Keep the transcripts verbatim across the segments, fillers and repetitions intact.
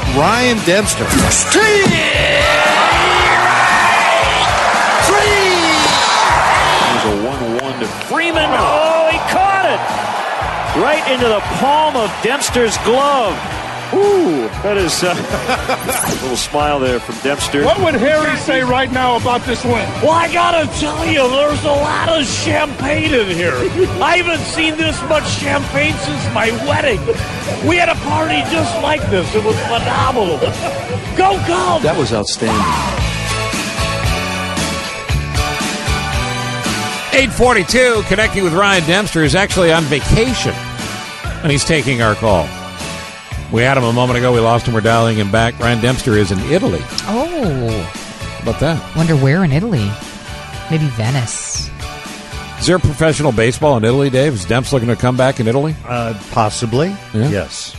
Ryan Dempster. Three! Three! There's a one one to Freeman. Oh, he caught it! Right into the palm of Dempster's glove. Ooh, that is uh, a little smile there from Dempster. What would Harry say right now about this win? Well, I gotta tell you, there's a lot of champagne in here. I haven't seen this much champagne since my wedding. We had a party just like this. It was phenomenal. Go Cubs! That was outstanding. eight forty-two, connecting with Ryan Dempster, is actually on vacation, and he's taking our call. We had him a moment ago. We lost him. We're dialing him back. Ryan Dempster is in Italy. Oh. How about that? Wonder where in Italy? Maybe Venice. Is there professional baseball in Italy, Dave? Is Demps looking to come back in Italy? Uh, possibly. Yeah. Yes.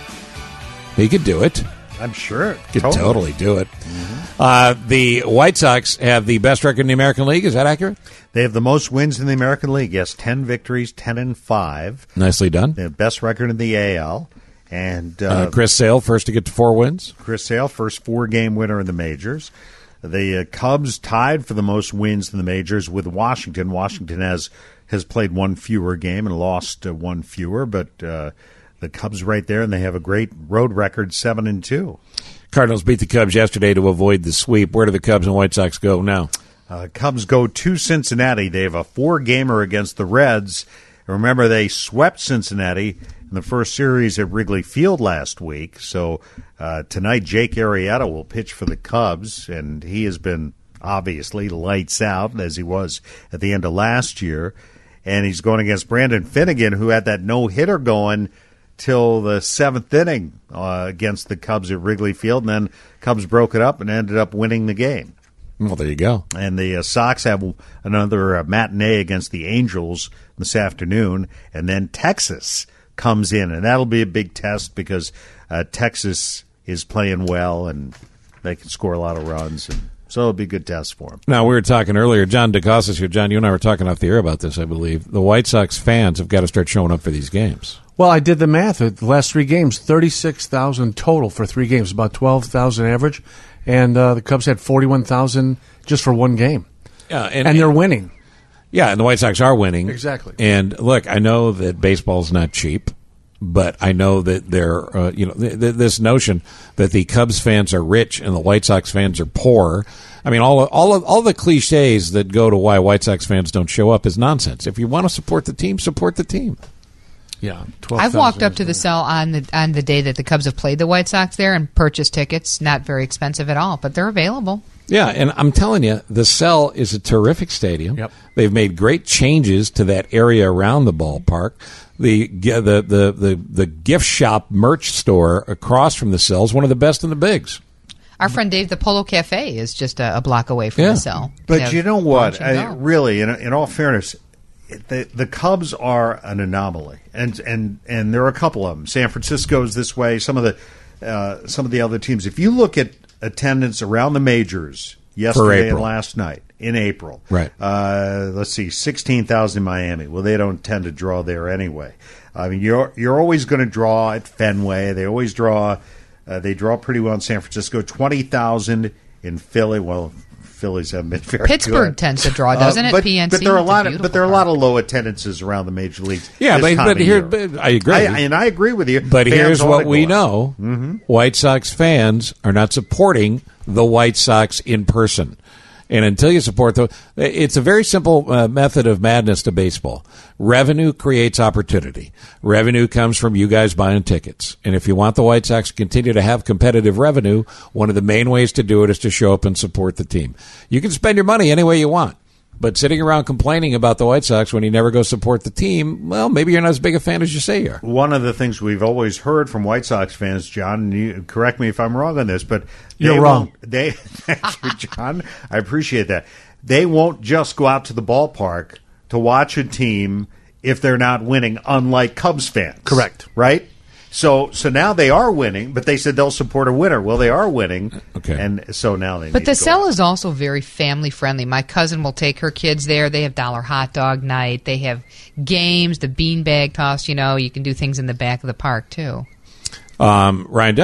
He could do it. I'm sure. Could totally, totally do it. Mm-hmm. Uh, the White Sox have the best record in the American League. Is that accurate? They have the most wins in the American League. Yes, ten victories, ten and five. Nicely done. They have best record in the A L. And uh, uh, Chris Sale, first to get to four wins. Chris Sale, first four-game winner in the majors. The uh, Cubs tied for the most wins in the majors with Washington. Washington has has played one fewer game and lost uh, one fewer, but uh, the Cubs right there, and they have a great road record, seven and two. Cardinals beat the Cubs yesterday to avoid the sweep. Where do the Cubs and White Sox go now? Uh, Cubs go to Cincinnati. They have a four-gamer against the Reds. Remember, they swept Cincinnati in the first series at Wrigley Field last week. So uh, tonight, Jake Arrieta will pitch for the Cubs, and he has been obviously lights out as he was at the end of last year. And he's going against Brandon Finnegan, who had that no-hitter going till the seventh inning uh, against the Cubs at Wrigley Field. And then Cubs broke it up and ended up winning the game. Well, there you go. And the uh, Sox have another uh, matinee against the Angels this afternoon. And then Texas comes in, and that'll be a big test because uh, Texas is playing well, and they can score a lot of runs. And so it'll be a good test for them. Now, we were talking earlier, John DeCostas here. John, you and I were talking off the air about this, I believe. The White Sox fans have got to start showing up for these games. Well, I did the math. The last three games, thirty-six thousand total for three games, about twelve thousand average. And uh, the Cubs had forty-one thousand just for one game. Yeah, and, and they're winning. Yeah, and the White Sox are winning. Exactly. And look, I know that baseball's not cheap, but I know that they're, uh, you know, th- th- this notion that the Cubs fans are rich and the White Sox fans are poor. I mean, all of, all of, all the cliches that go to why White Sox fans don't show up is nonsense. If you want to support the team, support the team. Yeah, I've walked up to the cell on the on the day that the Cubs have played the White Sox there and purchased tickets. Not very expensive at all, but they're available. Yeah, and I'm telling you, the Cell is a terrific stadium. Yep. They've made great changes to that area around the ballpark. The the the the, the gift shop merch store across from the Cell is one of the best in the bigs. Our friend Dave, the Polo Cafe, is just a, a block away from Yeah. the Cell. But you know what? I, go. really, in, in all fairness, the the Cubs are an anomaly, and and and there are a couple of them. San Francisco's this way. Some of the uh, some of the other teams. If you look at attendance around the majors yesterday and last night in April, right? Uh, let's see, sixteen thousand in Miami. Well, they don't tend to draw there anyway. I mean, you're you're always going to draw at Fenway. They always draw. Uh, they draw pretty well in San Francisco. Twenty thousand in Philly. Well, Phillies have been very Pittsburgh good. tends to draw, doesn't uh, it? But, P N C. but there are a It's lot a of but there are a beautiful lot of low attendances around the major leagues. Yeah, this but, time but of here, year. but I agree. I, and I agree with you. But Fans here's ought what to we go out. know: Mm-hmm. White Sox fans are not supporting the White Sox in person. And until you support the, it's a very simple uh, method of madness to baseball. Revenue creates opportunity. Revenue comes from you guys buying tickets. And if you want the White Sox to continue to have competitive revenue, one of the main ways to do it is to show up and support the team. You can spend your money any way you want. But sitting around complaining about the White Sox when you never go support the team, well, maybe you're not as big a fan as you say you are. One of the things we've always heard from White Sox fans, John, and you correct me if I'm wrong on this, but You're they wrong. won't- They, thank you, John. I appreciate that. They won't just go out to the ballpark to watch a team if they're not winning, unlike Cubs fans. Correct. Right? So so now they are winning, but they said they'll support a winner. Well, they are winning. Okay. And so now they But need the to go Cell out. is also very family friendly. My cousin will take her kids there. They have dollar hot dog night. They have games, the beanbag toss. You know, you can do things in the back of the park too. Um, Ryan Dempster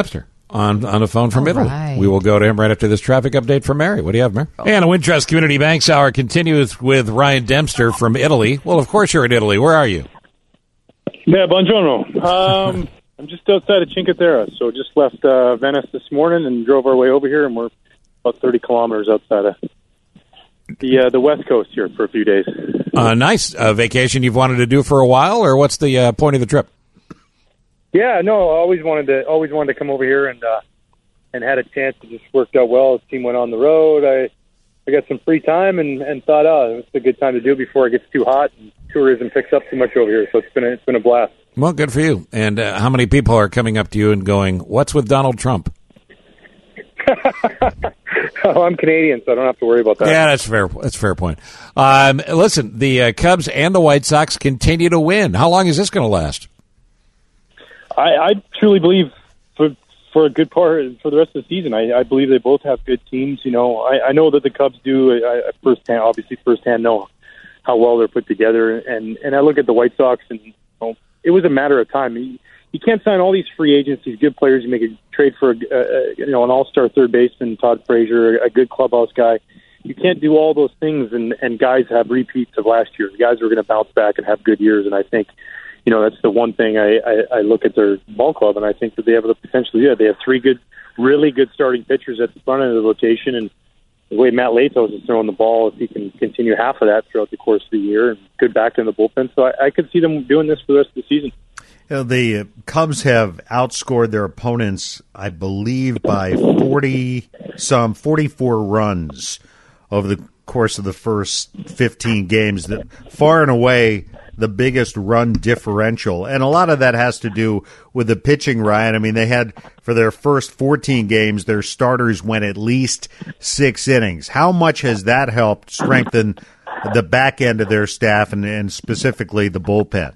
on, on the phone from All Italy. right. We will go to him right after this traffic update from Mary. What do you have, Mary? And the Wintrust Community Banks Hour continues with Ryan Dempster from Italy. Well, of course you're in Italy. Where are you? Yeah, buongiorno. Um, I'm just outside of Cinque Terre, so just left uh, Venice this morning and drove our way over here, and we're about thirty kilometers outside of the uh, the West Coast here for a few days. Uh, nice uh, vacation you've wanted to do for a while, or what's the uh, point of the trip? Yeah, no, I always wanted to always wanted to come over here and uh, and had a chance. It just worked out well. The team went on the road. I I got some free time and, and thought, oh, it's a good time to do it before it gets too hot and tourism picks up too much over here. So it's been a, it's been a blast. Well, good for you. And uh, how many people are coming up to you and going, "What's with Donald Trump?" Oh, I'm Canadian, so I don't have to worry about that. Yeah, that's fair. That's a fair point. Um, listen, the uh, Cubs and the White Sox continue to win. How long is this going to last? I, I truly believe for for a good part for the rest of the season. I, I believe they both have good teams. You know, I, I know that the Cubs do. I, I firsthand, obviously, firsthand know how well they're put together, and and I look at the White Sox, and you know, it was a matter of time. You, you can't sign all these free agents, these good players. You make a trade for a, a, you know an all-star third baseman, Todd Frazier, a good clubhouse guy. You can't do all those things, and and guys have repeats of last year. Guys are going to bounce back and have good years, and I think. You know, that's the one thing I, I, I look at their ball club, and I think that they have the potential to do that. They have three good, really good starting pitchers at the front end of the rotation, and the way Matt Latos is throwing the ball, if he can continue half of that throughout the course of the year, and good back in the bullpen. So I, I could see them doing this for the rest of the season. You know, the Cubs have outscored their opponents, I believe, by forty, some forty-four runs over the course of the first fifteen games. That far and away the biggest run differential. And a lot of that has to do with the pitching, Ryan. I mean, they had, for their first fourteen games, their starters went at least six innings. How much has that helped strengthen the back end of their staff and, and specifically the bullpen?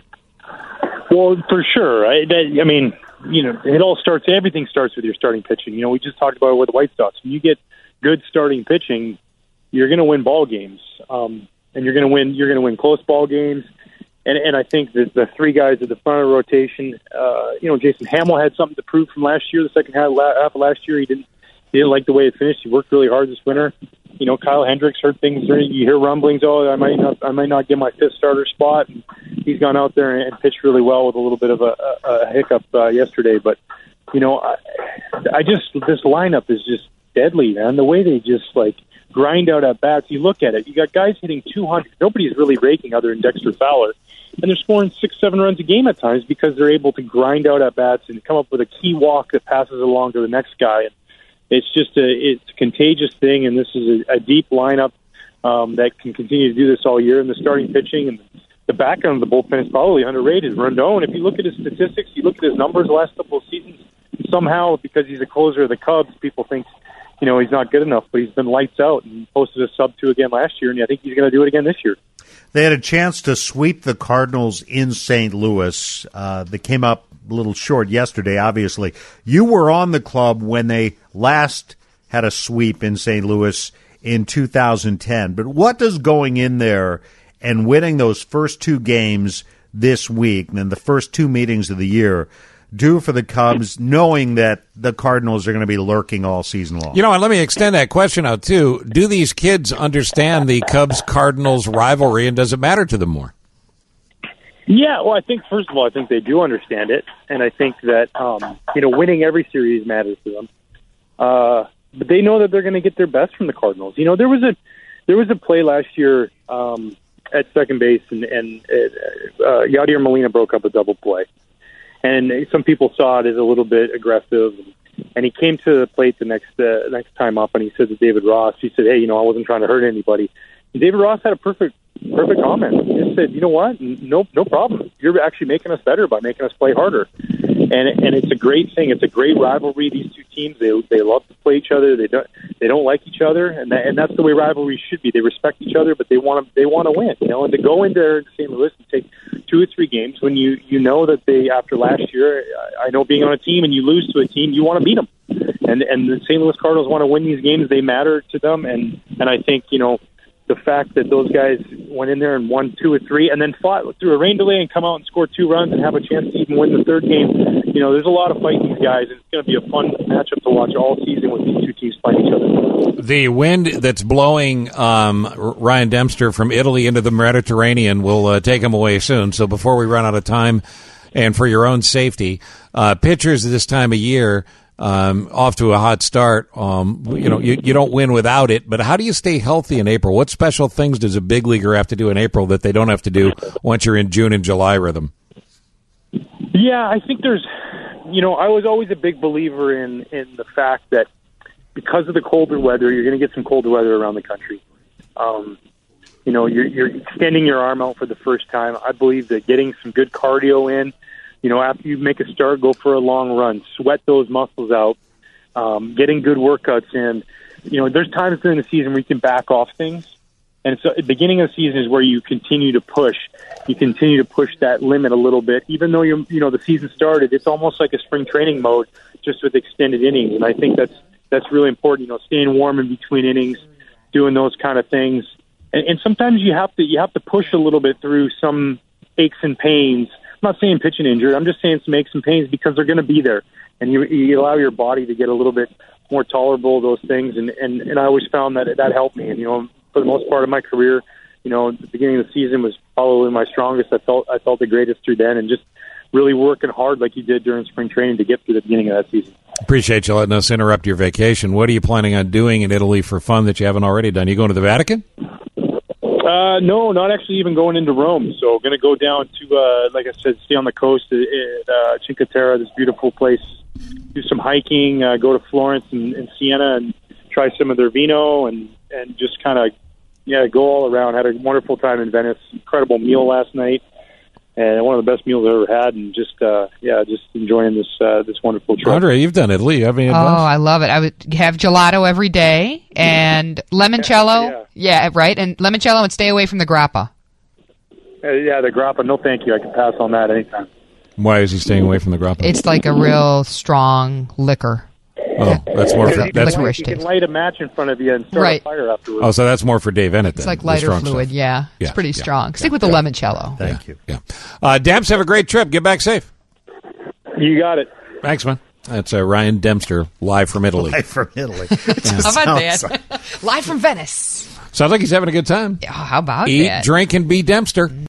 Well, for sure. I, that, I mean, you know, it all starts, everything starts with your starting pitching. You know, we just talked about it with the White Sox. When you get good starting pitching, you're going to win ball games. Um, And you're going to win. You're going to win close ball games, and and I think that the three guys at the front of the rotation. Uh, you know, Jason Hamill had something to prove from last year. The second half, half of last year, he didn't. He didn't like the way it finished. He worked really hard this winter. You know, Kyle Hendricks heard things. You hear rumblings. Oh, I might not. I might not get my fifth starter spot. And he's gone out there and pitched really well with a little bit of a, a, a hiccup uh, yesterday. But you know, I, I just this lineup is just deadly, man. The way they just like. Grind out at bats. You look at it. You got guys hitting two hundred. Nobody's really raking other than Dexter Fowler, and they're scoring six, seven runs a game at times because they're able to grind out at bats and come up with a key walk that passes along to the next guy. And it's just a it's a contagious thing. And this is a, a deep lineup um, that can continue to do this all year. And the starting pitching and the back end of the bullpen is probably underrated. Rondon, if you look at his statistics, you look at his numbers the last couple of seasons. Somehow, because he's a closer of the Cubs, people think. You know, he's not good enough, but he's been lights out and posted a sub two again last year, and I think he's going to do it again this year. They had a chance to sweep the Cardinals in Saint Louis. Uh, they came up a little short yesterday, obviously. You were on the club when they last had a sweep in Saint Louis in two thousand ten. But what does going in there and winning those first two games this week, and then the first two meetings of the year, do for the Cubs, knowing that the Cardinals are going to be lurking all season long? You know, and let me extend that question out, too. Do these kids understand the Cubs-Cardinals rivalry, and does it matter to them more? Yeah, well, I think, first of all, I think they do understand it, and I think that, um, you know, winning every series matters to them. Uh, but they know that they're going to get their best from the Cardinals. You know, there was a there was a play last year um, at second base, and, and uh, Yadier Molina broke up a double play. And some people saw it as a little bit aggressive. And he came to the plate the next uh, next time up, and he said to David Ross, he said, hey, you know, I wasn't trying to hurt anybody. And David Ross had a perfect perfect comment. He just said, you know what, no no problem. You're actually making us better by making us play harder. And and it's a great thing. It's a great rivalry. These two teams, they they love to play each other. They don't they don't like each other, and that, and that's the way rivalries should be. They respect each other, but they want to they want to win. You know, and to go in there to Saint Louis and take two or three games when you you know that they after last year, I know being on a team and you lose to a team, you want to beat them. And and the Saint Louis Cardinals want to win these games. They matter to them, and and I think you know. the fact that those guys went in there and won two or three and then fought through a rain delay and come out and score two runs and have a chance to even win the third game. You know, there's a lot of fight in these guys, and it's going to be a fun matchup to watch all season with these two teams playing each other. The wind that's blowing um, Ryan Dempster from Italy into the Mediterranean will uh, take him away soon. So before we run out of time, and for your own safety, uh, pitchers this time of year, Um, off to a hot start. Um, you know, you, you don't win without it, but how do you stay healthy in April? What special things does a big leaguer have to do in April that they don't have to do once you're in June and July rhythm? Yeah, I think there's, you know, I was always a big believer in, in the fact that because of the colder weather, you're going to get some colder weather around the country. Um, you know, you're, you're extending your arm out for the first time. I believe that getting some good cardio in, you know, after you make a start, go for a long run, sweat those muscles out, um, getting good workouts in. You know, there's times during the season where you can back off things. And so at the beginning of the season is where you continue to push. You continue to push that limit a little bit. Even though, you're, you know, the season started, it's almost like a spring training mode just with extended innings. And I think that's that's really important, you know, staying warm in between innings, doing those kind of things. And, and sometimes you have to you have to push a little bit through some aches and pains. I'm not saying pitching injured. I'm just saying some aches and pains because they're going to be there, and you, you allow your body to get a little bit more tolerable of those things. And, and, and I always found that that helped me. And you know, for the most part of my career, you know, the beginning of the season was probably my strongest. I felt I felt the greatest through then, and just really working hard like you did during spring training to get through the beginning of that season. Appreciate you letting us interrupt your vacation. What are you planning on doing in Italy for fun that you haven't already done? You going to the Vatican? Uh, no, not actually even going into Rome. So going to go down to, uh, like I said, stay on the coast at uh, Cinque Terre, this beautiful place, do some hiking, uh, go to Florence and, and Siena and try some of their vino and, and just kind of, yeah, go all around. Had a wonderful time in Venice. Incredible meal last night. And one of the best meals I've ever had, and just uh, yeah, just enjoying this uh, this wonderful trip. Andre, you've done Italy. You have any Oh, advice? I love it. I would have gelato every day and limoncello. Yeah, Yeah, right. And limoncello, and stay away from the grappa. Uh, yeah, the grappa. No, thank you. I can pass on that anytime. Why is he staying away from the grappa? It's like a real strong liquor. Oh, that's more for You that's can, licorice you can taste. light a match in front of you and start Right. a fire afterwards. oh, so that's more for Dave Ennett. It's then, like the lighter strong fluid. stuff. Yeah, Yeah, it's pretty yeah, strong. Stick yeah, with the yeah. limoncello. Thank you. Yeah. Uh, Dempster, have a great trip. Get back safe. You got it. Thanks, man. That's uh, Ryan Dempster, live from Italy. Live from Italy. How about that? Live from Venice. Sounds like he's having a good time. Oh, how about Eat, that? drink, and be Dempster.